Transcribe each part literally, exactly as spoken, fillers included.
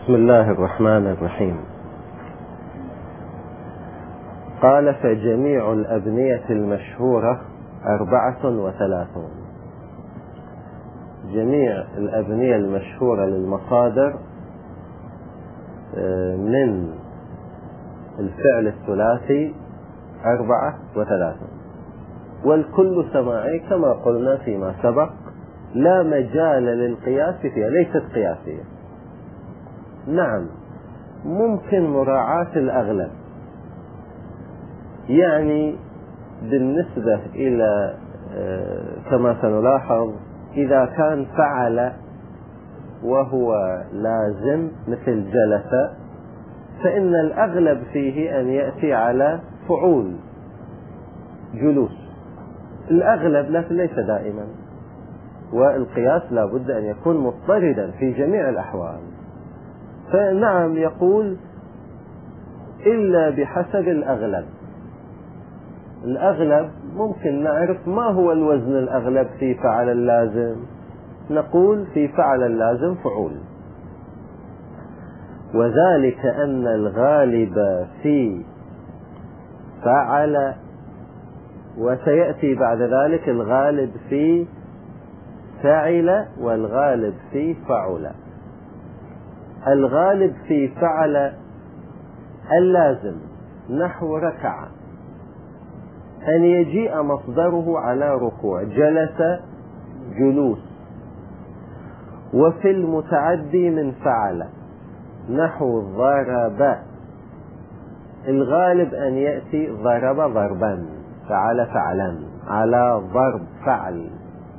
بسم الله الرحمن الرحيم. قال: فجميع الأبنية المشهورة أربعة وثلاثون. جميع الأبنية المشهورة للمصادر من الفعل الثلاثي أربعة وثلاثون، والكل سماعي كما قلنا فيما سبق، لا مجال للقياس فيها، ليست قياسية. نعم، ممكن مراعاة الأغلب، يعني بالنسبة إلى كما سنلاحظ إذا كان فعل وهو لازم مثل جلس، فإن الأغلب فيه أن يأتي على فعول جلوس، الأغلب لكن ليس دائما، والقياس لا بد أن يكون مضطردا في جميع الأحوال. فنعم يقول إلا بحسب الأغلب. الأغلب ممكن نعرف ما هو الوزن الأغلب في فعل اللازم، نقول في فعل اللازم فعول، وذلك أن الغالب في فعل، وسيأتي بعد ذلك الغالب في فعل والغالب في فعل. الغالب في فعل اللازم نحو ركع، أن يجيء مصدره على ركوع، جلس جلوس. وفي المتعدي من فعل نحو ضرب، الغالب أن يأتي ضرب ضربا، فعل فعلا، على ضرب فعل.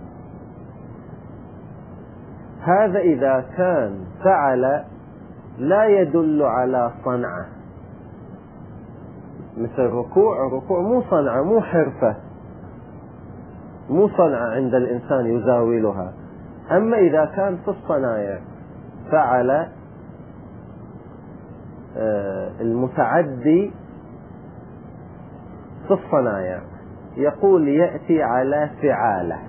هذا إذا كان فعل لا يدل على صنعة، مثل ركوع، ركوع مو صنعة، مو حرفة، مو صنعة عند الإنسان يزاولها. أما إذا كان في الصنايع فعل المتعدي في الصنايع يقول يأتي على فعالة،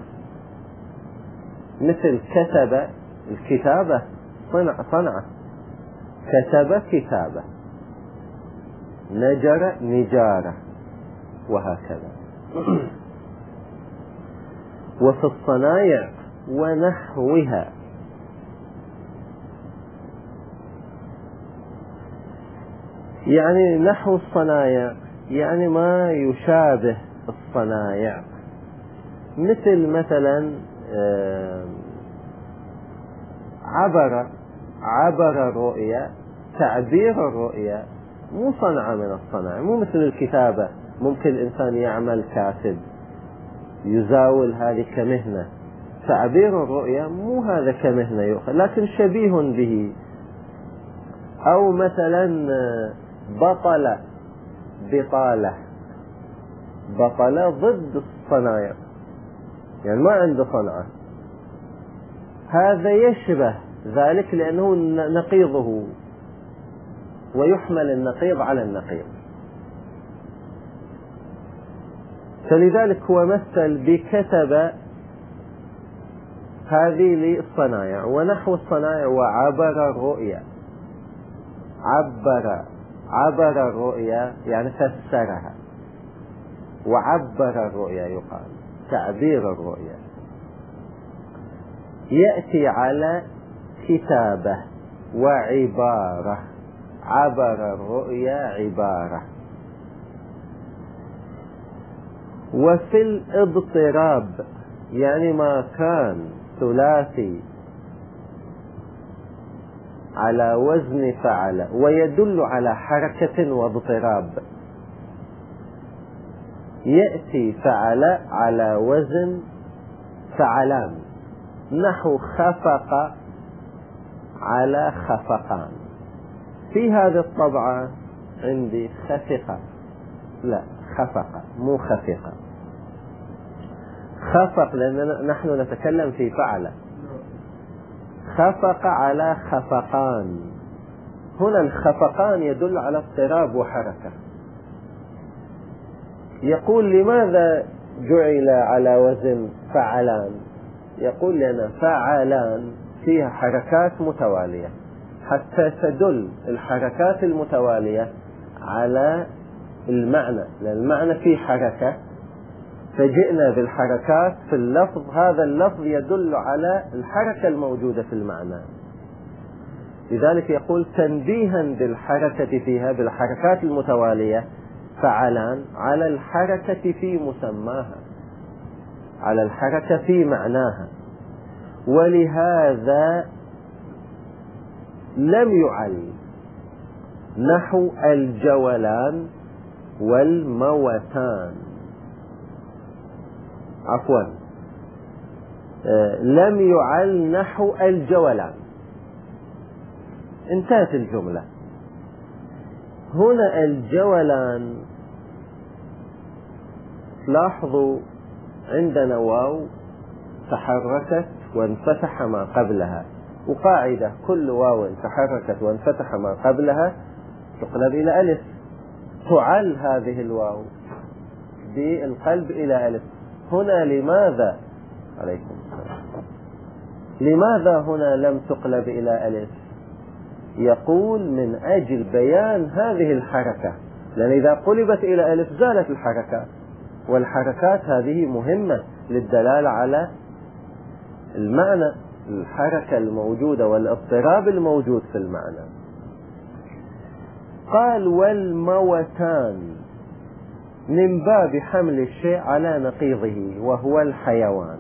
مثل كتب، الكتابة صنع صنعة، كتب كتابة، نجر نجارة، وهكذا. وفي الصنايع ونحوها، يعني نحو الصنايع يعني ما يشابه الصنايع، مثل مثلا عبر، عبر الرؤيا، تعبير الرؤيا مو صنعة من الصناعة، مو مثل الكتابة، ممكن الإنسان يعمل كاتب يزاول هذه كمهنة. تعبير الرؤيا مو هذا كمهنة يؤخذ، لكن شبيه به. أو مثلا بطل، بطالة، بطل ضد الصنايع، يعني ما عنده صنعة، هذا يشبه ذلك لأنه نقيضه، ويحمل النقيض على النقيض. فلذلك هو مثل بكتب هذه للصنايع، ونحو الصنايع وعبر الرؤيا، عبر، عبر الرؤيا يعني فسرها، وعبر الرؤيا يقال تعبير الرؤيا. يأتي على كتابة وعبارة، عبر الرؤيا عبارة. وفي الاضطراب يعني ما كان ثلاثي على وزن فعل ويدل على حركة واضطراب، يأتي فعل على وزن فعلان، نحو خفق على خفقان. في هذه الطبعة عندي خفق، لا خفق مو خفق، خفق لأننا نحن نتكلم في فعل. خفق على خفقان، هنا الخفقان يدل على اضطراب وحركة. يقول لماذا جعل على وزن فعلان؟ يقول لنا فعلان فيها حركات متوالية، حتى تدل الحركات المتوالية على المعنى، لأن المعنى فيه حركة، فجئنا بالحركات في اللفظ، هذا اللفظ يدل على الحركة الموجودة في المعنى. لذلك يقول تنبيها بالحركة فيها، بالحركات المتوالية فعلان، على الحركة في مسماها، على الحركة في معناها. ولهذا لم يعل نحو الجولان والموتان، عفوا لم يعل نحو الجولان، انتهت الجملة. هنا الجولان لاحظوا عندنا واو تحركت وانفتح ما قبلها، وقاعدة كل واو تحركت وانفتح ما قبلها تقلب إلى ألف. تعل هذه الواو بالقلب إلى ألف. هنا لماذا عليكم السلام لماذا هنا لم تقلب إلى ألف؟ يقول من أجل بيان هذه الحركة، لأن إذا قلبت إلى ألف زالت الحركة، والحركات هذه مهمة للدلالة على المعنى، الحركة الموجودة والاضطراب الموجود في المعنى. قال والموتان من باب حمل الشيء على نقيضه وهو الحيوان.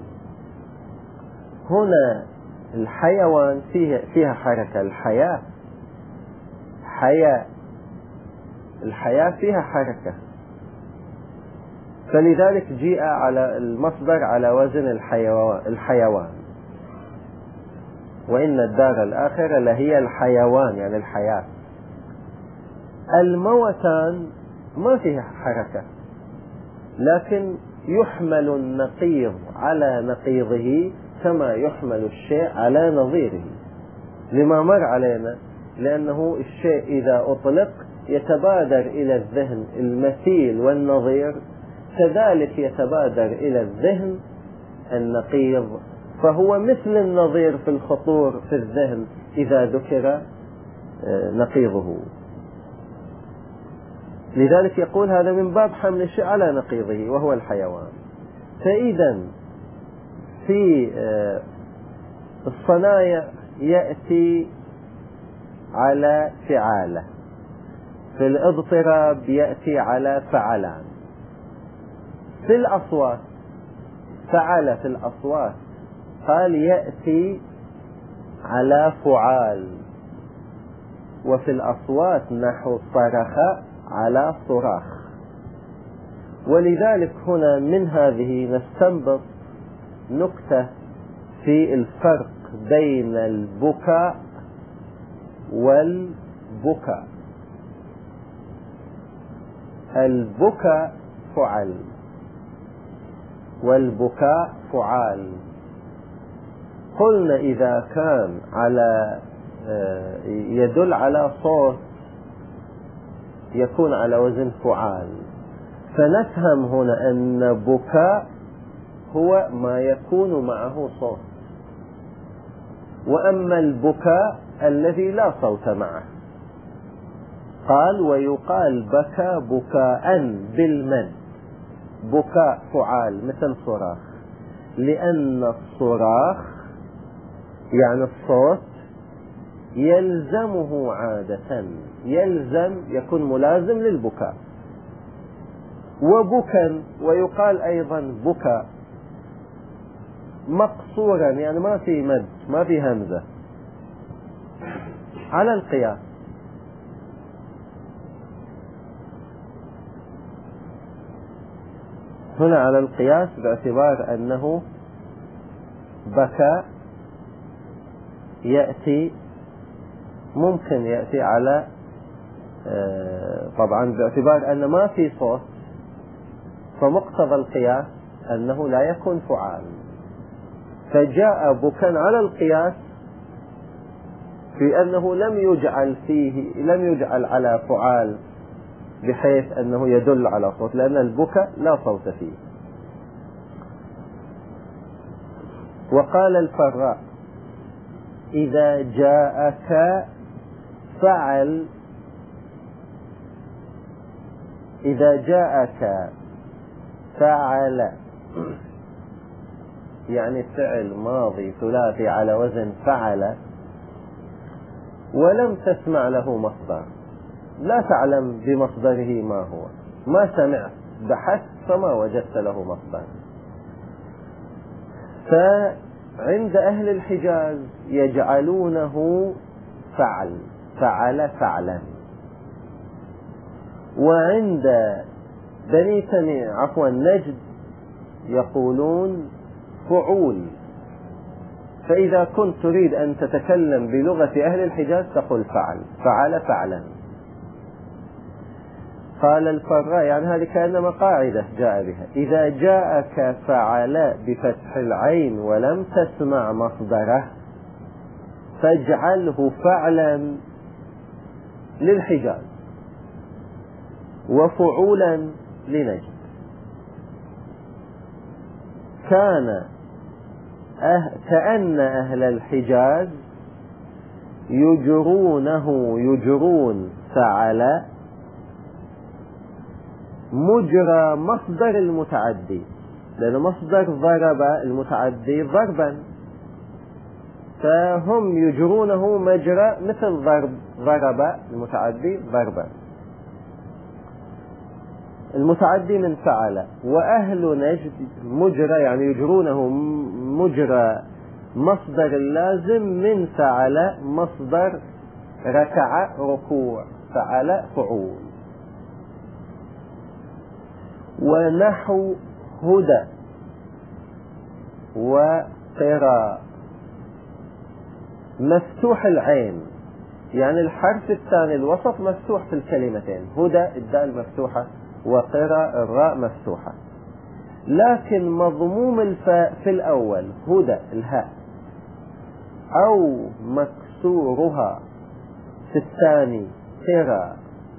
هنا الحيوان فيها, فيها حركة، الحياة حياة، الحياة فيها حركة، فلذلك جاء على المصدر على وزن الحيوان, الحيوان. وإن الدار الآخرة لهي الحيوان، يعني الحياة. الموتان ما فيها حركة، لكن يحمل النقيض على نقيضه كما يحمل الشيء على نظيره، لما مر علينا، لأنه الشيء إذا أطلق يتبادر إلى الذهن المثيل والنظير، كذلك يتبادر إلى الذهن النقيض، فهو مثل النظير في الخطور في الذهن إذا ذكر نقيضه. لذلك يقول هذا من باب حمل الشيء على نقيضه وهو الحيوان. فإذا في الصنايع يأتي على فعالة، في الاضطراب يأتي على فعلان، في الأصوات فعل، في الأصوات قال يأتي على فعال، وفي الأصوات نحو صرخ على صراخ. ولذلك هنا من هذه نستنبط نكتة في الفرق بين البكاء والبكاء. البكاء فعل والبكاء فعال. قلنا إذا كان على يدل على صوت يكون على وزن فعال، فنفهم هنا أن بكاء هو ما يكون معه صوت، وأما البكاء الذي لا صوت معه. قال ويقال بكى بكاء بالمد، بكاء فعال مثل صراخ، لأن الصراخ يعني الصوت يلزمه عادة، يلزم يكون ملازم للبكاء. وبكا ويقال أيضا بكاء مقصورا، يعني ما في مد ما في همزة، على القياس. هنا على القياس باعتبار أنه بكى يأتي، ممكن يأتي على طبعا باعتبار أن ما في صوت، فمقتضى القياس أنه لا يكون فعال، فجاء بكا على القياس في أنه لم يجعل فيه لم يجعل على فعال بحيث أنه يدل على صوت، لأن البكاء لا صوت فيه. وقال الفراء إذا جاءك فعل إذا جاءك فعل يعني فعل ماضي ثلاثي على وزن فعل ولم تسمع له مصدر، لا تعلم بمصدره ما هو، ما سمعت، بحثت فما وجدت له مصدر، فعند أهل الحجاز يجعلونه فعل فعل فعلا، وعند بني تميم عفوا نجد يقولون فعول. فإذا كنت تريد أن تتكلم بلغة أهل الحجاز تقول فعل فعل فعلا. قال الفراء يعني هذه كأنما قاعدة جاء بها: إذا جاءك فعل بفتح العين ولم تسمع مصدره فاجعله فعلا للحجاز وفعولا لنجد. كان أه كأن أهل الحجاز يجرونه يجرون فعل مجرى مصدر المتعدي، لأن مصدر ضرب المتعدي ضربا، فهم يجرونه مجرى مثل ضرب ضرب المتعدي ضربا، المتعدي من فعل. وأهل نجد مجرى يعني يجرونه مجرى مصدر اللازم من فعل، مصدر ركع ركوع، فعل فعول. ونحو هدى وقراء مفتوح العين، يعني الحرف الثاني الوسط مفتوح في الكلمتين، هدى الدال مفتوحة وقراء الراء مفتوحة، لكن مضموم الفاء في الأول هدى الهاء أو مكسورها في الثاني قراء،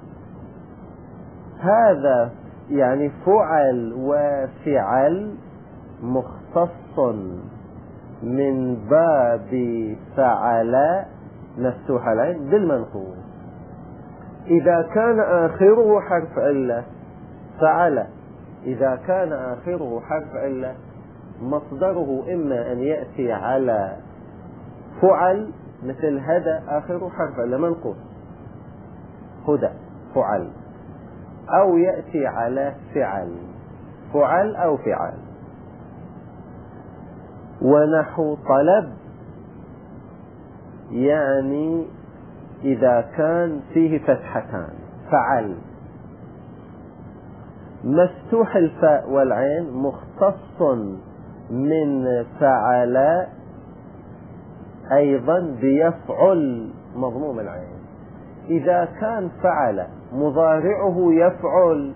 هذا يعني فعل وفعل مختص من باب فعل مفتوح العين بالمنقول. إذا كان آخره حرف علة فعل، إذا كان آخره حرف علة مصدره إما أن يأتي على فعل مثل هدى آخره حرف علة منقول هدى فعل، أو يأتي على فعل فعل أو فعل. ونحو طلب يعني إذا كان فيه فتحتان فعل، مفتوح الفاء والعين مختص من فعل أيضا بيفعل مضموم العين. إذا كان فعل مضارعه يفعل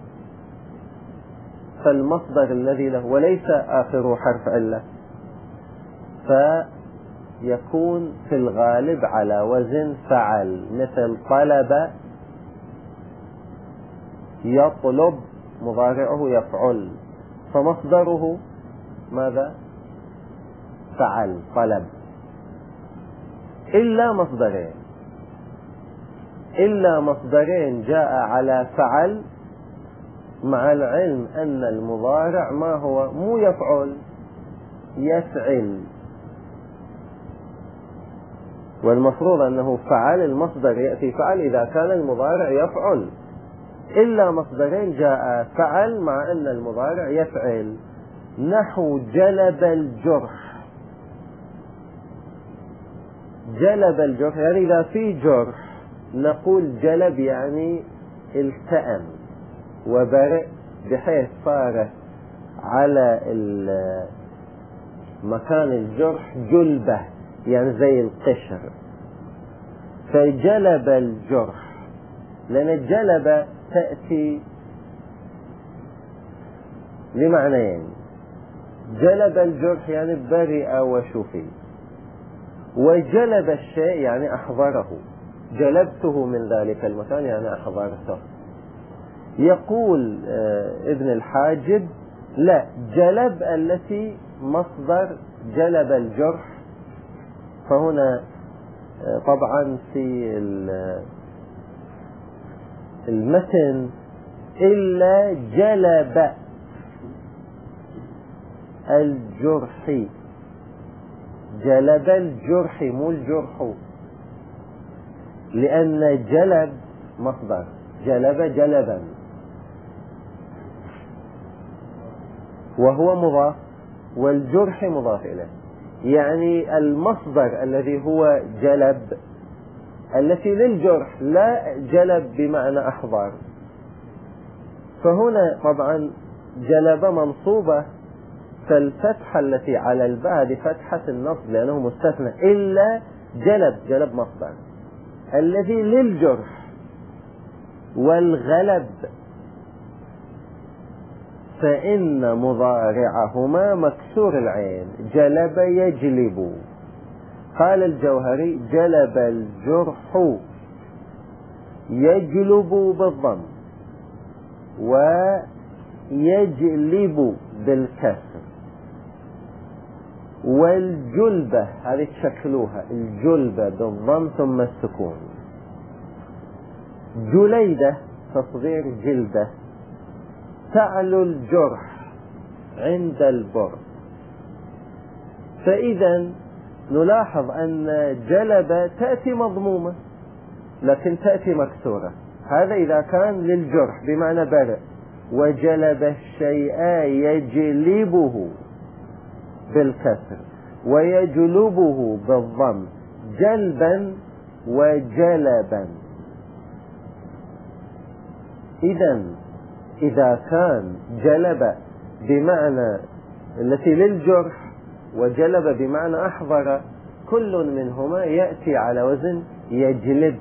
فالمصدر الذي له وليس آخره حرف علة فيكون في الغالب على وزن فعل، مثل طلب يطلب مضارعه يفعل، فمصدره ماذا؟ فعل طلب. إلا مصدرين إلا مصدرين جاء على فعل، مع العلم أن المضارع ما هو مو يفعل يفعل، والمفروض أنه فعل المصدر يأتي فعل إذا كان المضارع يفعل. إلا مصدرين جاء فعل مع أن المضارع يفعل. نحو جلب الجرح، جلب الجرح يعني إذا في جرح نقول جلب يعني التأم وبرئ، بحيث صار على مكان الجرح جلبة يعني زي القشر، فجلب الجرح، لأن الجلب تأتي لمعنيين: جلب الجرح يعني برئ وشفي، وجلب الشيء يعني أحضره، جلبته من ذلك المكان يعني أحضرته. يقول ابن الحاجب: لا، جلب التي مصدر جلب الجرح، فهنا طبعا في المتن إلا جلب الجرح، جلب الجرح مو الجرح، لأن جلب مصدر، جلب جلبا وهو مضاف والجرح مضاف إليه، يعني المصدر الذي هو جلب التي للجرح، لا جلب بمعنى أحضر. فهنا طبعا جلب منصوبة، فالفتحة التي على الباء هذه فتحة النصب لأنه مستثنى، إلا جلب، جلب مصدر الذي للجرح. والغلب فإن مضارعهما مكسور العين، جلب يجلب. قال الجوهري جلب الجرح يجلب بالضم ويجلب بالكسر. والجلبة هذه تشكلوها، الجلبة بالضم ثم السكون. جليدة تصغير جلدة، تعلو الجرح عند البر. فإذا نلاحظ أن جلب تأتي مضمومة لكن تأتي مكسورة، هذا إذا كان للجرح بمعنى برئ. وجلب الشيء يجلبه بالكسر ويجلبه بالضم، جلبا وجلبا. إذا إذا كان جلب بمعنى التي للجرح وجلب بمعنى أحضر، كل منهما يأتي على وزن يجلب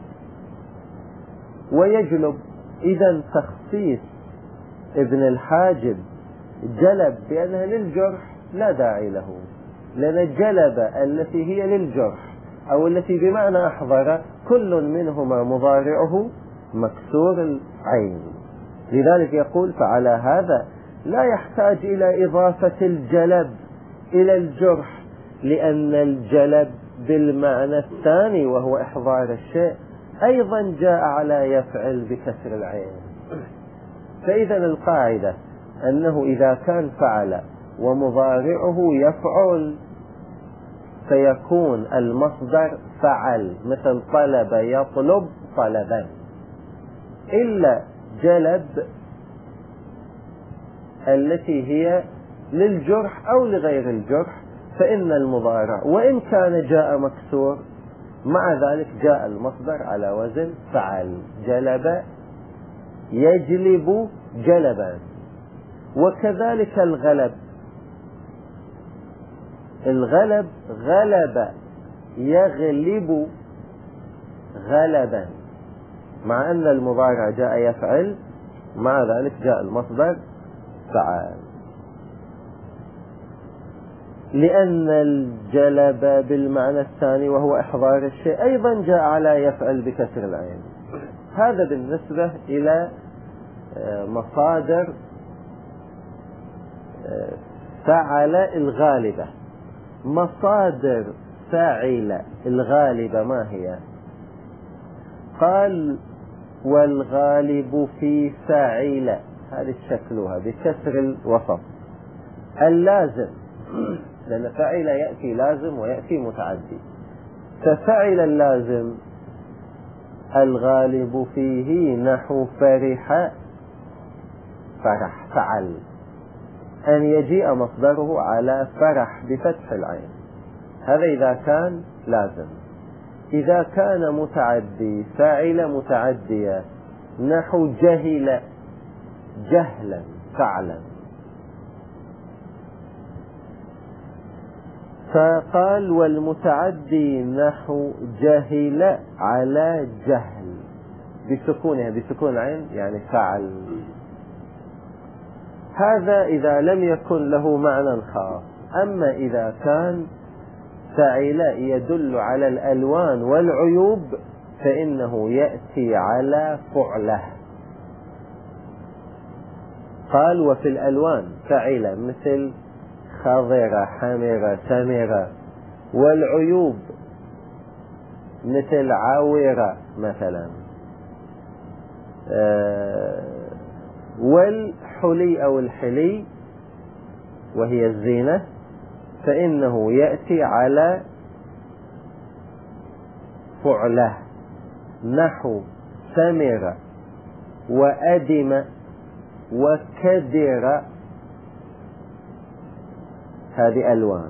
ويجلب. إذا تخصيص ابن الحاجب جلب بأنها للجرح لا داعي له، لأن جلب التي هي للجرح أو التي بمعنى أحضر كل منهما مضارعه مكسور العين. لذلك يقول فعلى هذا لا يحتاج إلى إضافة الجلب إلى الجرح، لأن الجلب بالمعنى الثاني وهو إحضار الشيء أيضا جاء على يفعل بكسر العين. فإذا القاعدة أنه إذا كان فعل ومضارعه يفعل فيكون المصدر فعل، مثل طلب يطلب طلبا. إلا جلب التي هي للجرح أو لغير الجرح فإن المضارع وإن كان جاء مكسور مع ذلك جاء المصدر على وزن فعل، جلب يجلب جلبا. وكذلك الغلب، الغلب غلب يغلب غلبا، مع أن المضارع جاء يفعل مع ذلك جاء المصدر فعل، لأن الجلب بالمعنى الثاني وهو إحضار الشيء أيضا جاء على يفعل بكسر العين. هذا بالنسبة إلى مصادر فعل الغالبة. مصادر فاعل الغالبة ما هي؟ قال والغالب في فاعل، هذه شكلها بكسر الوسط. اللازم، لأن فاعل يأتي لازم ويأتي متعدي، ففعل اللازم الغالب فيه نحو فرح فرح فعل، أن يجيء مصدره على فرح بفتح العين، هذا إذا كان لازم. إذا كان متعدي فاعل متعدية نحو جهل جهلا فعلا. فقال والمتعدي نحو جهل على جهل بسكونها، بسكون العين يعني فعل. هذا إذا لم يكن له معنى خاص. أما إذا كان فاعل يدل على الألوان والعيوب فإنه يأتي على فعله. قال وفي الألوان فاعل مثل خضر حمر سمر، والعيوب مثل عاورة مثلا. والحلي أو الحلي وهي الزينة فإنه يأتي على فعله، نحو ثمر وأدم وكدر، هذه ألوان.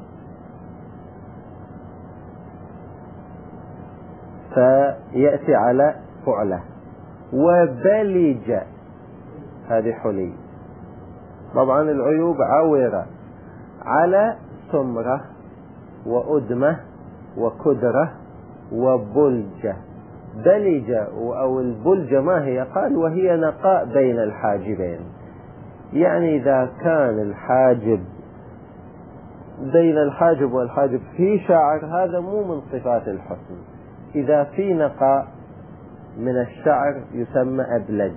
فيأتي على فعله. وبلج، هذه حلي. طبعا العيوب عاورة على سمرة وأدمة وكدرة وبلجة. بلجة أو البلجة ما هي؟ قال وهي نقاء بين الحاجبين، يعني إذا كان الحاجب بين الحاجب والحاجب في شعر هذا مو من صفات الحسن، إذا في نقاء من الشعر يسمى أبلج.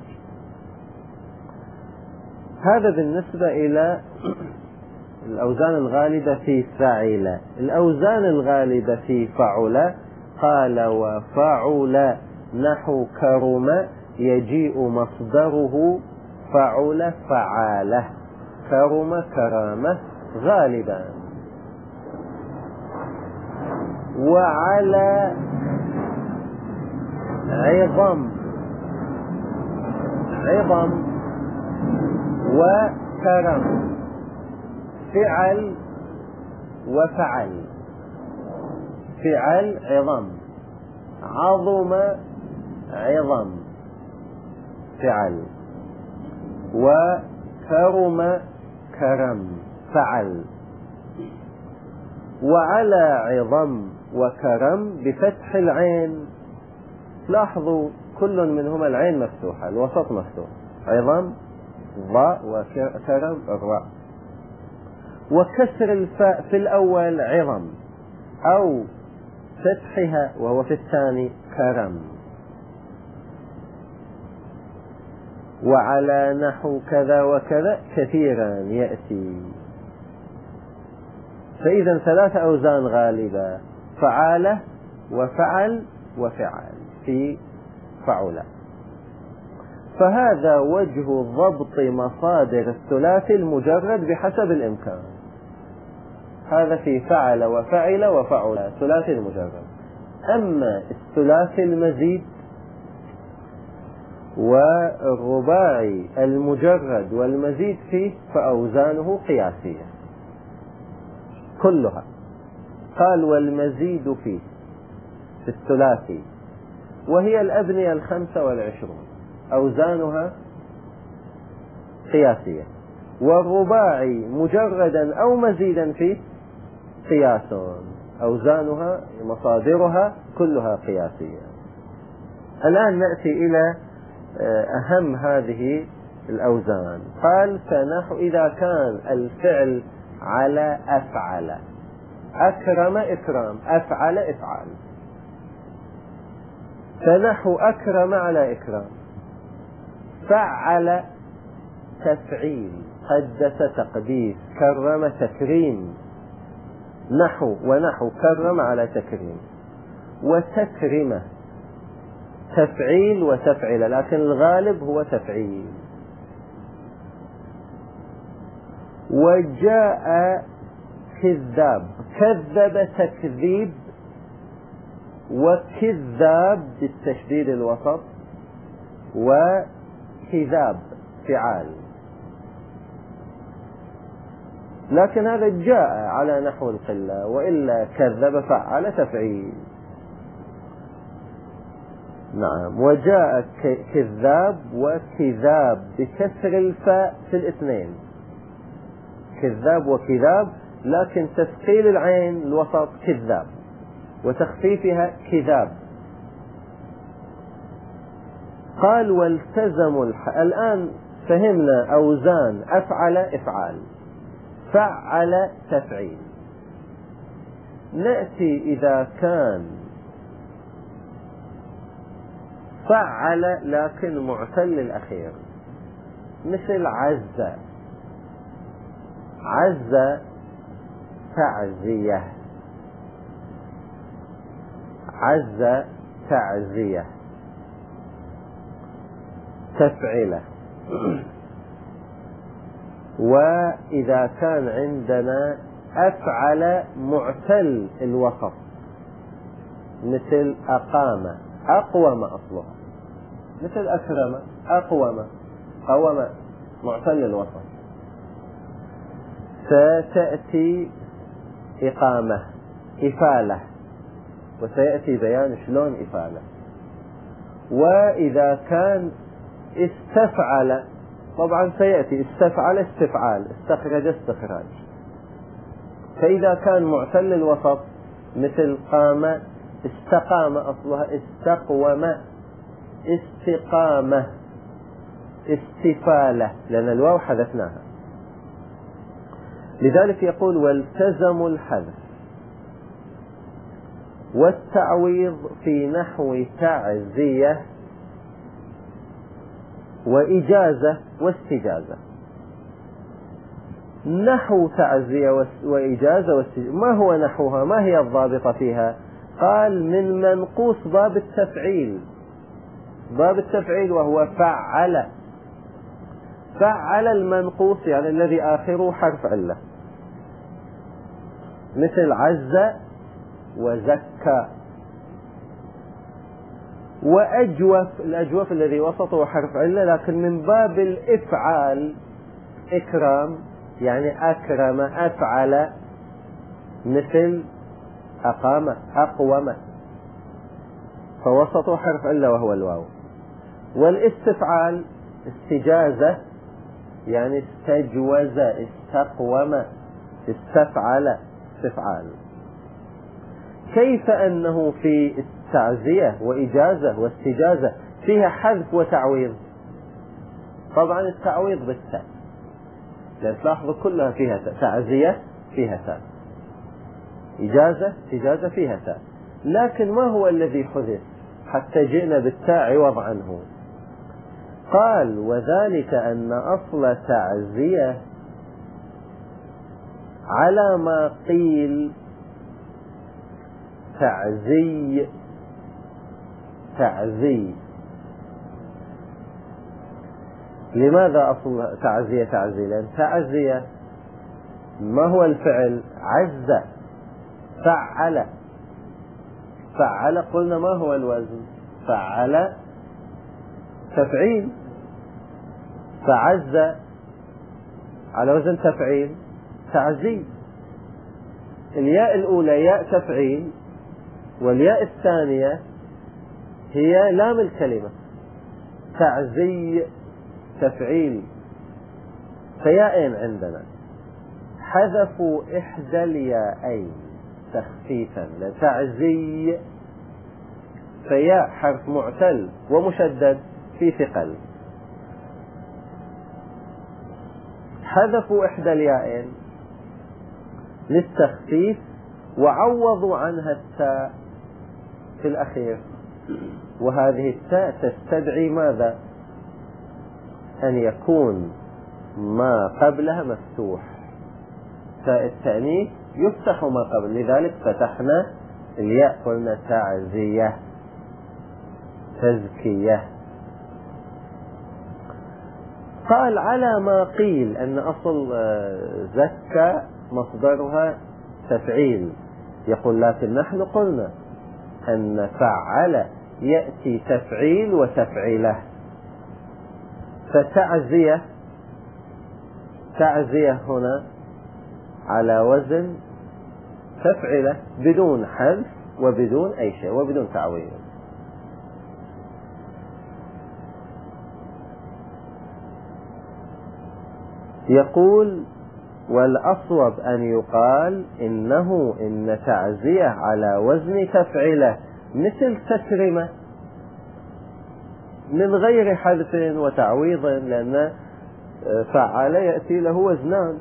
هذا بالنسبة إلى الأوزان الغالبة في فعل. الأوزان الغالبة في فعل قال وفعل نحو كرم يجيء مصدره فعل فعاله، كرم كرامة غالبا. وعلى عظم، عظم وكرم، فعل وفعل. فعل عظم، عظم عظم فعل، وكرم كرم فعل. وعلى عظم وكرم بفتح العين، لاحظوا كل منهما العين مفتوحة، الوسط مفتوح، عظم ضاء وكرم الراء. وكسر الفاء في الأول عظم، أو فتحها وهو في الثاني كرم. وعلى نحو كذا وكذا كثيرا يأتي. فإذا ثلاث أوزان غالبة، فعالة وفعل وفعل في فعل. فهذا وجه ضبط مصادر الثلاثي المجرد بحسب الإمكان. هذا في فعل وفعل وفعل ثلاثي المجرد. أما الثلاثي المزيد والرباعي المجرد والمزيد فيه فأوزانه قياسية كلها. قال والمزيد فيه في الثلاثي وهي الأبنية الخمسة والعشرون أوزانها قياسية، والرباعي مجردا أو مزيدا فيه قياس، أوزانها مصادرها كلها قياسية. الآن نأتي إلى أهم هذه الأوزان. قال فنحو إذا كان الفعل على أفعل، أكرم إكرام، أفعل إفعال. فنحو أكرم على إكرام، فعل تفعيل، قدس تقديس، كرم تكريم. نحو ونحو كرم على تكريم. وتكرمة تفعيل وتفعل، لكن الغالب هو تفعيل. وجاء كذاب، كذب تكذيب وكذاب بالتشديد الوسط، وكذاب فعال. لكن هذا جاء على نحو القلة، وإلا كذب فعل تفعيل. نعم. وجاء كذاب وكذاب بكسر الفاء في الاثنين، كذاب وكذاب، لكن تثقيل العين الوسط كذاب وتخفيفها كذاب. قال والتزموا الح... الآن فهمنا أوزان أفعل إفعال، فعل تفعيل. نأتي إذا كان فعل لكن معتل الأخير، مثل عز، عز تعزية، عز تعزية تفعله. وإذا كان عندنا أفعل معتل الوسط مثل أقام أقوم أصلها، مثل أكرم أقوم قوم معتل الوسط، فتأتي إقامة إفالة، وسيأتي بيان شلون إفالة. وإذا كان استفعل، طبعا سيأتي استفعل استفعال، استخرج استخراج. فإذا كان معتل الوسط مثل قام استقام أصلها استقوم استقامة استفالة، لأن الواو حذفناها. لذلك يقول والتزموا الحذف والتعويض في نحو تعزية وإجازة واستجازة. نحو تعزية وإجازة واستجازة، ما هو نحوها؟ ما هي الضابطة فيها؟ قال من منقوص باب التفعيل، باب التفعيل وهو فعل. فعل المنقوص يعني الذي آخره حرف علة، مثل عز وزكى. وأجوف، الأجوف الذي وسطه حرف علة لكن من باب الإفعال، إكرام يعني أكرم أفعل، مثل أقام أقوم، فوسطه حرف علة وهو الواو. والاستفعال استجازة يعني استجوز استقوم استفعل استفعال. كيف أنه في التعزية وإجازة واستجازة فيها حذف وتعويض؟ طبعا التعويض بالتاء، لأن تلاحظوا كلها فيها تاء. تعزية فيها تاء، إجازة استجازة فيها تاء، لكن ما هو الذي حذف حتى جئنا بالتاء عوض عنه؟ قال وذلك أن أصل تعزية على ما قيل تعزي تعزي. لماذا أصل تعزية تعزي؟ لأن تعزية ما هو الفعل؟ عز فعل. فعل قلنا ما هو الوزن؟ فعل تفعيل. فعز على وزن تفعيل تعزي. الياء الأولى ياء تفعيل، والياء الثانية هي لام الكلمة تعزي تفعيل. فياءين عندنا حذفوا إحدى الياءين تخفيفا لتعزي، فياء حرف معتل ومشدد في ثقل، حذفوا إحدى الياءين للتخفيف وعوضوا عنها التاء في الأخير. وهذه التاء تستدعي ماذا؟ أن يكون ما قبلها مفتوح. تاء التأنيث يفتح ما قبل، لذلك فتحنا الياء قلنا تعزية تزكية. قال على ما قيل أن أصل زكى مصدرها تفعيل. يقول لكن نحن قلنا أن فعل يأتي تفعيل وتفعيله، فتعزية تعزية هنا على وزن تفعله بدون حذف وبدون أي شيء وبدون تعويض. يقول والأصوب أن يقال إنه إن تعزية على وزن تفعله مثل تكرمة من غير حذف وتعويض، لأن فعل يأتي له وزنان.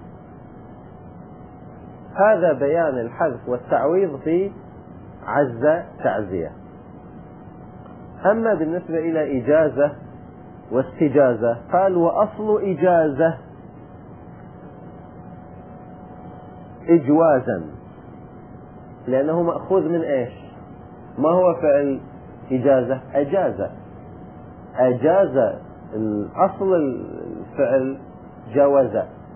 هذا بيان الحذف والتعويض في عز تعزية. أما بالنسبة إلى إجازة واستجازة قال وأصل إجازة إجوازا، لأنه مأخوذ من إيش؟ ما هو فعل إجازة؟ أجاز. أجاز الأصل الفعل جوز،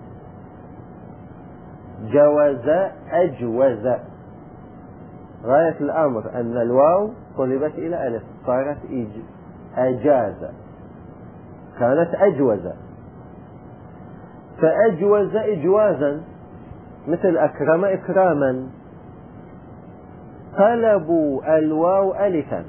جوز أجوز. غاية الأمر أن الواو قلبت إلى ألف صارت أجاز، كانت أجوز. فأجوز إجوازا، مثل أكرم إكراما. قلبوا الواو ألفا.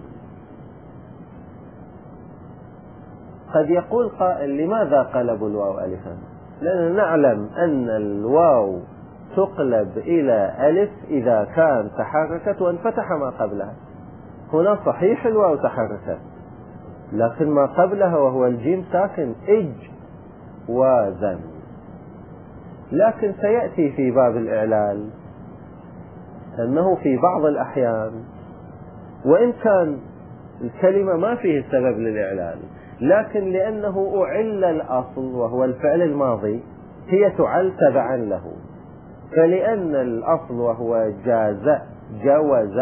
قد يقول قائل لماذا قلبوا الواو ألفا؟ لأننا نعلم أن الواو تقلب إلى ألف إذا كان تحركت وانفتح ما قبلها. هنا صحيح الواو تحركت، لكن ما قبلها وهو الجيم ساكن إجوازا. لكن سيأتي في باب الإعلال أنه في بعض الأحيان وإن كان الكلمة ما فيه سبب للإعلال، لكن لأنه أعل الأصل وهو الفعل الماضي هي تعل تبعا له. فلأن الأصل وهو جاز جوز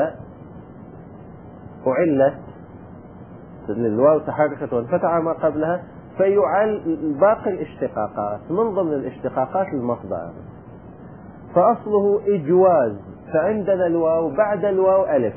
أعلت، الواو تحركت وانفتح ما قبلها، فيعل باقي الاشتقاقات. من ضمن الاشتقاقات المصدر، فأصله إجواز، فعندنا الواو بعد الواو ألف.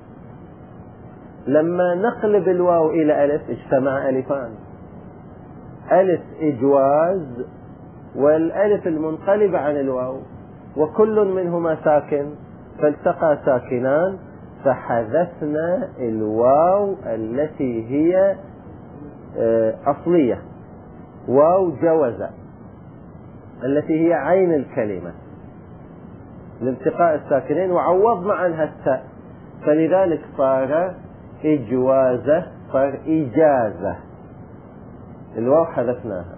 لما نقلب الواو إلى ألف اجتمع ألفان، ألف إجواز والألف المنقلب عن الواو، وكل منهما ساكن، فالتقى ساكنان فحذفنا الواو التي هي أصلية، واو جوز التي هي عين الكلمة لالتقاء الساكنين، وعوضنا عنها التاء، فلذلك صار إجوازة، صار إجازة. الواو حذفناها،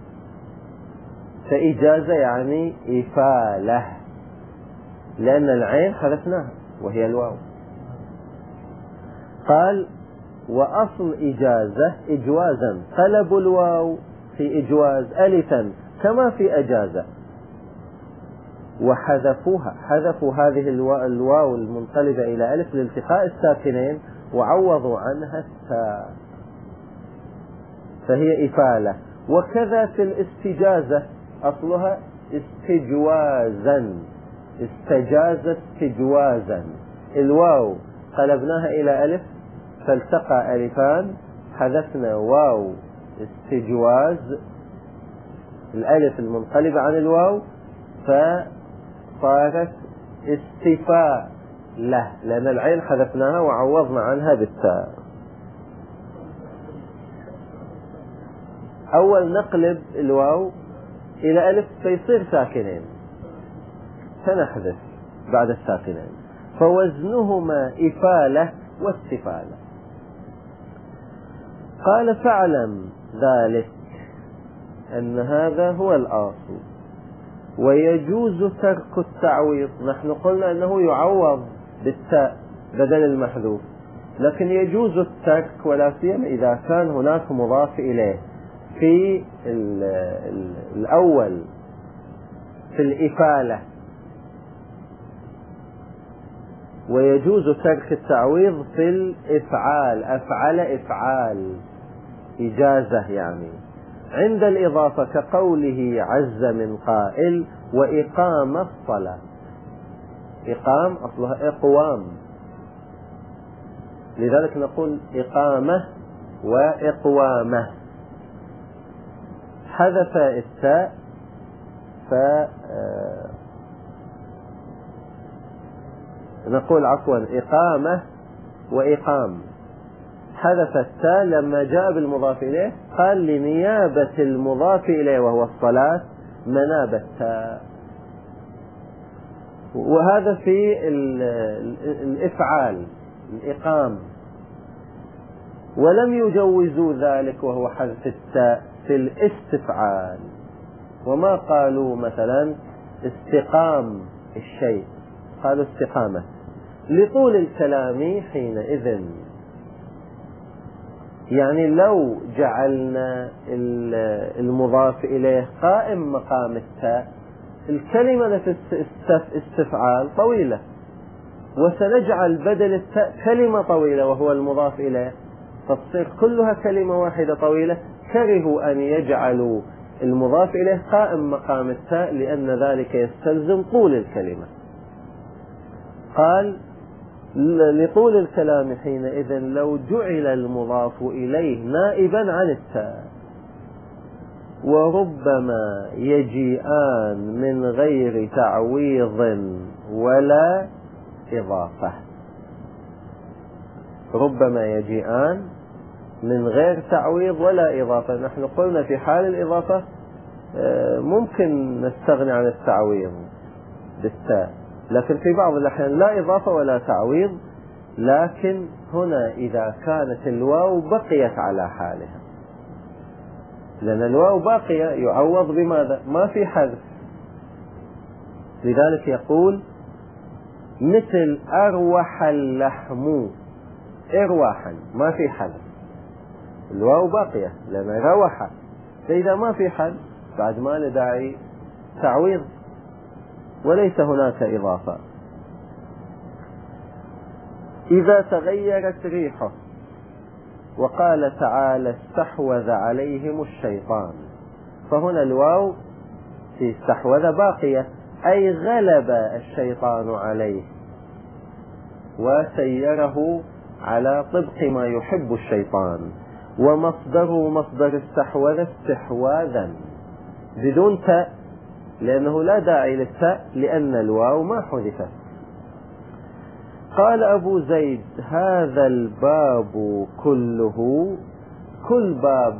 فإجازة يعني إفالة، لأن العين حذفناها وهي الواو. قال وأصل إجازة إجوازا، قلبوا الواو في إجواز ألفا كما في أجازة، وحذفوها، حذفوا هذه الواو المنقلبة إلى ألف لالتقاء الساكنين وعوضوا عنها التاء، فهي إفالة. وكذا في الاستجازة، أصلها استجوازا، استجاز استجوازا، الواو قلبناها إلى ألف فالتقى ألفان، حذفنا واو استجواز الألف المنقلبة عن الواو فصارت استفاء له، لأن العين حذفناها وعوضنا عنها بالتاء. أول نقلب الواو إلى ألف فيصير ساكنين، فنحذف بعد الساكنين، فوزنهما إفالة واستفالة. قال فاعلم ذلك أن هذا هو الأصل، ويجوز ترك التعويض. نحن قلنا أنه يعوض بالتاء بدل المحذوف، لكن يجوز الترك، ولا سيما إذا كان هناك مضاف إليه. في ال ال الأول في الإفالة، ويجوز ترك التعويض في الإفعال، أفعل إفعال إجازة يعني. عند الإضافة كقوله عز من قائل وإقام الصلاة، إقام أصلها إقوام، لذلك نقول إقامة وإقوامة. حذف التاء ف نقول عفوا إقامة وإقام، حذف التاء لما جاء بالمضاف إليه، قال لنيابة المضاف إليه وهو الصلاة مناب التاء. وهذا في الإفعال الإقام. ولم يجوزوا ذلك وهو حذف التاء في الاستفعال، وما قالوا مثلا استقام الشيء، قالوا استقامة لطول الكلام حينئذ. يعني لو جعلنا المضاف إليه قائم مقام التاء، الكلمة في استفعال طويلة، وسنجعل بدل التاء كلمة طويلة وهو المضاف إليه، فتصير كلها كلمة واحدة طويلة. كرهوا أن يجعلوا المضاف إليه قائم مقام التاء لأن ذلك يستلزم طول الكلمة. قال لطول الكلام حينئذ لو جعل المضاف إليه نائبا عن التاء، وربما يجيئان من غير تعويض ولا إضافة. ربما يجيئان من غير تعويض ولا إضافة. نحن قلنا في حال الإضافة ممكن نستغني عن التعويض بالتاء، لكن في بعض الأحيان لا إضافة ولا تعويض. لكن هنا إذا كانت الواو بقيت على حالها، لأن الواو باقية يعوض بماذا؟ ما في حذف. لذلك يقول مثل أروح اللحم، إرواحا ما في حذف، الواو باقية لأن روح، فإذا ما في حذف بعد ما نداعي تعويض وليس هناك إضافة. إذا تغيرت ريحه، وقال تعالى استحوذ عليهم الشيطان، فهنا الواو في استحوذ باقية، أي غلب الشيطان عليه وسيره على طبق ما يحب الشيطان. ومصدره مصدر استحوذ استحواذا بدون تاء، لأنه لا داعي للتاء لأن الواو ما حذفت. قال أبو زيد هذا الباب كله، كل باب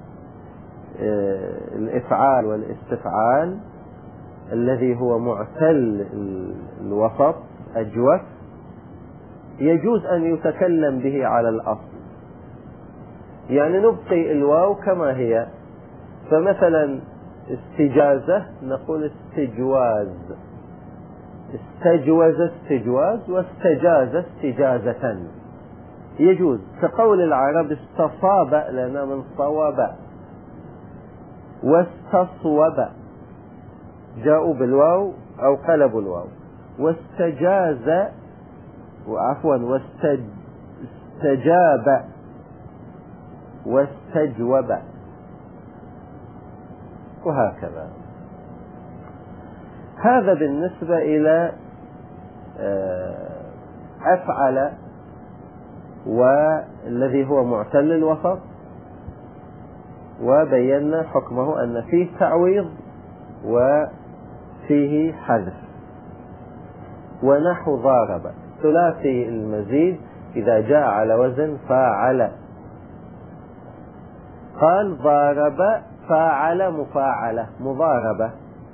الإفعال والاستفعال الذي هو معتل الوسط أجوف يجوز أن يتكلم به على الأصل، يعني نبقي الواو كما هي. فمثلا استجازة نقول استجواز، استجوز استجواز، واستجاز استجازة، يجوز. كقول العرب استصاب لنا من صواب، واستصوب جاءوا بالواو أو قلبوا الواو. واستجاز وعفوا واستجاب واستجوب وهكذا. هذا بالنسبة إلى أفعل والذي هو معتل الوسط، وبينا حكمه أن فيه تعويض وفيه حذف. ونحو ضارب ثلاثي المزيد إذا جاء على وزن فاعل، قال ضارب فاعل مفاعلة مضاربة،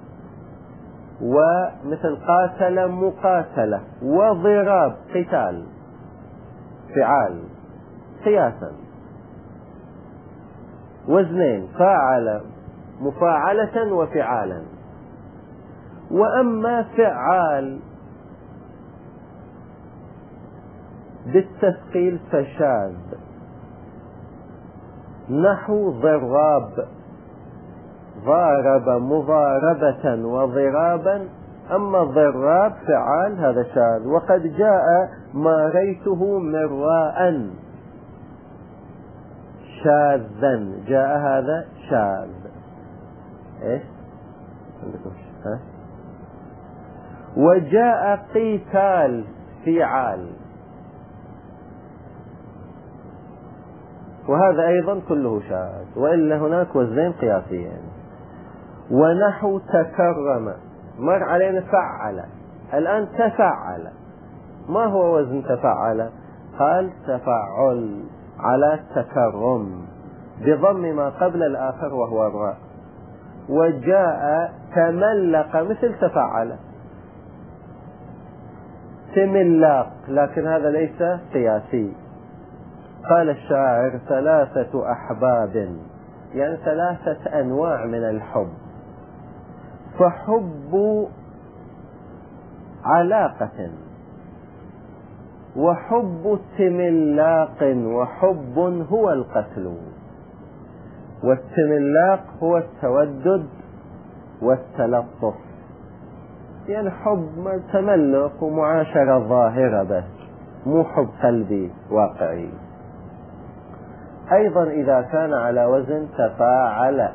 ومثل قاتل مقاتلة، وضراب قتال فعال قياسا، وزنين فاعل مفاعلة وفعالا. وأما فعال بالتثقيل فشاذ، نحو ضراب، ضارب مضاربة وضرابا. أما الضراب فعال هذا شاذ. وقد جاء ما ريته مراء شاذا، جاء هذا شاذ. إيش ها؟ وجاء قتال فعال، وهذا أيضا كله شاذ، وإلا هناك وزنين قياسيين. ونحو تكرم، مر علينا فعل، الآن تفعل، ما هو وزن تفعل؟ قال تفعل على تكرم بضم ما قبل الآخر وهو الراء. وجاء تملق مثل تفعل، تملاق، لكن هذا ليس قياسي. قال الشاعر ثلاثة أحباب، يعني ثلاثة أنواع من الحب، فحب علاقة، وحب تملاق، وحب هو القتل. والتملاق هو التودد والتلطف، يعني حب تملك ومعاشرة ظاهرة بس، مو حب قلبي واقعي. أيضا إذا كان على وزن تفاعل،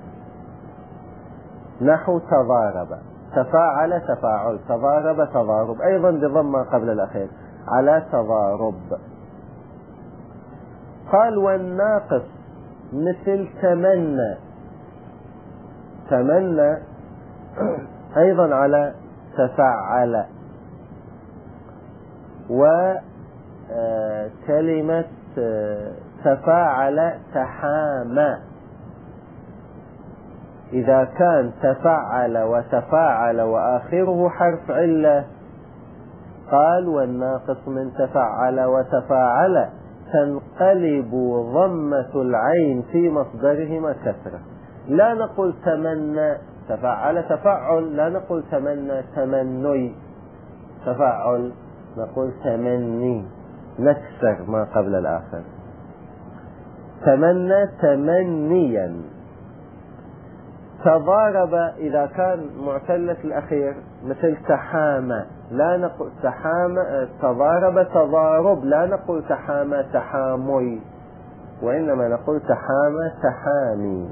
نحو تضارب، تفاعل تفاعل، تضارب تضارب، أيضا بضم ما قبل الأخير على تضارب. قال والناقص مثل تمنى، تمنى أيضا على تفعل. وكلمة تفاعل تحامى، إذا كان تفعل وتفاعل وآخره حرف علة، قال والناقص من تفعل وتفاعل تنقلب ضمة العين في مصدرهما كسرة. لا نقول تمنى تفعل تفعل، لا نقول تمنى تمني تفعل، نقول تمني، نكسر ما قبل الآخر. تمنى تمنيا. تضارب إذا كان معتلة الأخير مثل تحامى، لا نقول تحامى تضارب تضارب، لا نقول تحامى تحامي، وإنما نقول تحامى تحامي.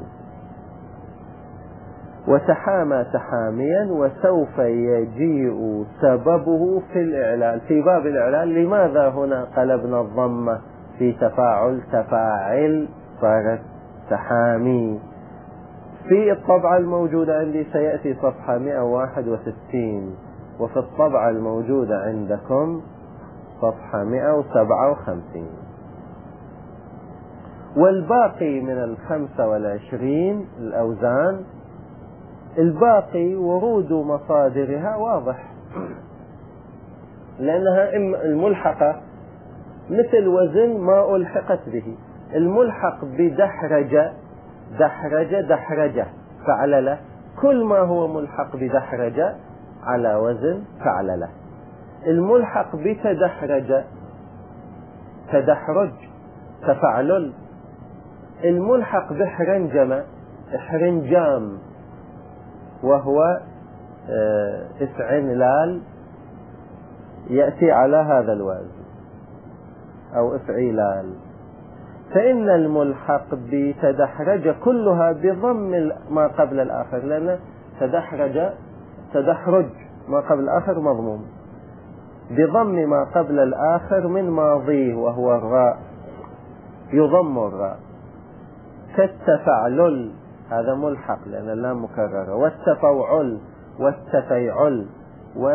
وتحامى تحاميا. وسوف يجيء سببه في الإعلان، في باب الإعلان. لماذا هنا قلبنا الضمة في تفاعل تفاعل صارت تحامي؟ في الطبعة الموجودة عندي سيأتي صفحة مئة وواحد وستين، وفي الطبعة الموجودة عندكم صفحة مئة وسبعة وخمسين. والباقي من الخمسة والعشرين الأوزان، الباقي ورود مصادرها واضح، لأنها الملحقة مثل وزن ما ألحقت به. الملحق بدحرجة، دحرجة دحرجة فعللة، كل ما هو ملحق بدحرجة على وزن فعللة. الملحق بتدحرجة تدحرج تفعلل. الملحق بحرنجمة احرنجام، وهو افعنلال يأتي على هذا الوزن، أو افعلال. فإن الملحق بتدحرج كلها بضم ما قبل الآخر، لأن تدحرج تدحرج ما قبل الآخر مضموم، بضم ما قبل الآخر من ماضيه وهو الراء، يضم الراء. كالتفعلل هذا ملحق لأن اللام مكررة، والتفوعل والتفيعل و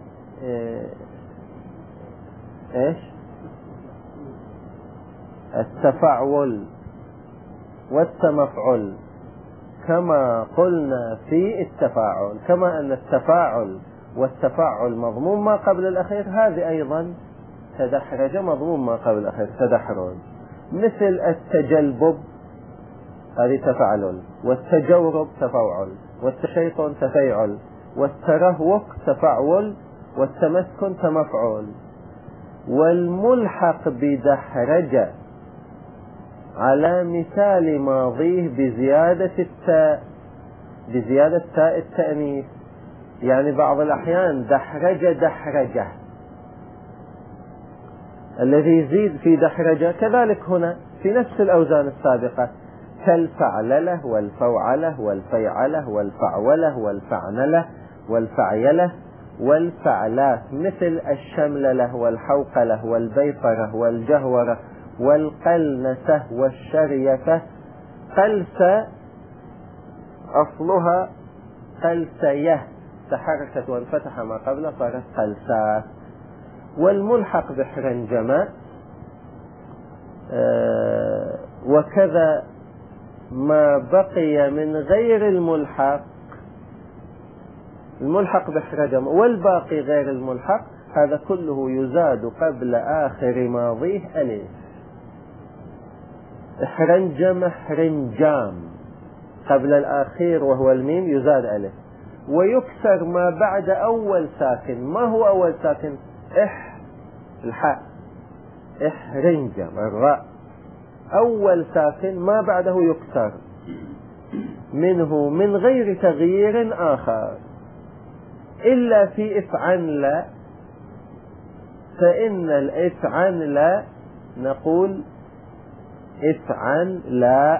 ايش التفعول والتمفعل، كما قلنا في التفاعل. كما أن التفاعل والتفاعل مضموم ما قبل الأخير، هذه أيضا تدحرج مضموم ما قبل الأخير تدحرج. مثل التجلبب هذه تفعل، والتجورب تفاعل، والتشيطن تفيعل، والترهوق تفعل، والتمسكن تمفعول. والملحق بدحرج على مثال ماضيه بزيادة التاء، بزيادة تاء التأنيث. يعني بعض الأحيان دحرج دحرجة، الذي يزيد في دحرجة كذلك هنا في نفس الأوزان السابقة، كالفعللة والفوعلة والفيعلة والفعولة والفعنلة والفعيلة والفعلات. مثل الشمللة والحوقلة والبيطرة والجهورة والقلنسة والشريفة. قلسة أصلها قلسيه، تحركت وانفتح ما قبل صارت قلسات. والملحق بحرنجمة آه وكذا ما بقي من غير الملحق، الملحق بحرنجمة والباقي غير الملحق، هذا كله يزاد قبل آخر ماضيه ألف. حرنجم حرنجام قبل الأخير وهو الميم يزاد ألف. ويكسر ما بعد أول ساكن. ما هو أول ساكن؟ إح الحاء، إحرنجم الراء، أول ساكن ما بعده يكسر منه من غير تغيير آخر. إلا في افعل فإن الافعل نقول افعل لا،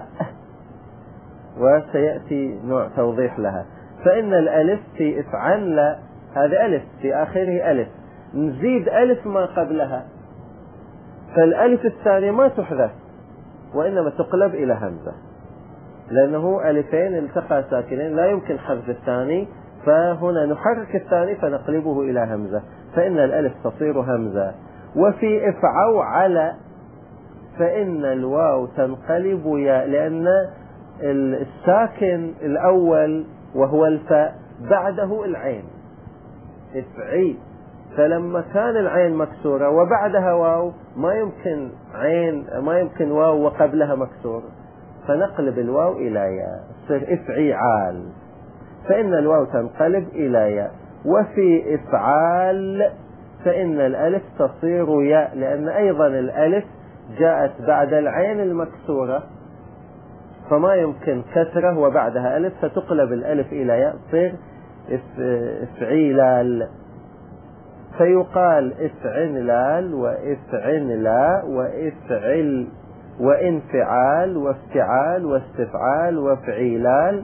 وسيأتي نوع توضيح لها. فإن الألف في افعل هذا ألف في آخره ألف، نزيد ألف ما قبلها، فالألف الثانية ما تحذف وإنما تقلب إلى همزة، لأنه ألفين التقى ساكنين لا يمكن حذف الثاني، فهنا نحرك الثاني فنقلبه إلى همزة، فإن الألف تصير همزة. وفي افعوا على فإن الواو تنقلب ياء، لأن الساكن الأول وهو الفاء بعده العين افعي، فلما كان العين مكسورة وبعدها واو ما يمكن عين ما يمكن واو وقبلها مكسور، فنقلب الواو إلى ياء تصير افعيعال، فإن الواو تنقلب إلى ياء. وفي افعال فإن الألف تصير ياء، لأن أيضا الألف جاءت بعد العين المكسورة فما يمكن كسرة وبعدها ألف، فتقلب الألف إلى ياء تصير افعيلال، فيقال افعنلال وافعنلا وافعل وانفعال وافتعال واستفعال وافعيلال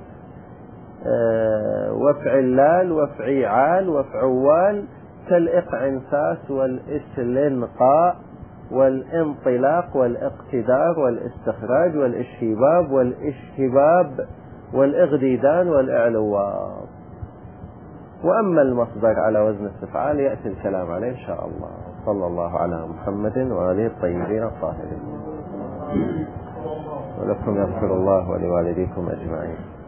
وافعلال وافعيعال وافعوال، كالإقعنفاس والإسلنقاء والانطلاق والاقتدار والاستخراج والاشهباب والاشهباب والإغديدان والإعلواب. وأما المصدر على وزن استفعال يأتي الكلام عليه إن شاء الله. صلى الله على محمد وآله الطيبين الطاهرين. ولكم يغفر الله ولوالديكم أجمعين.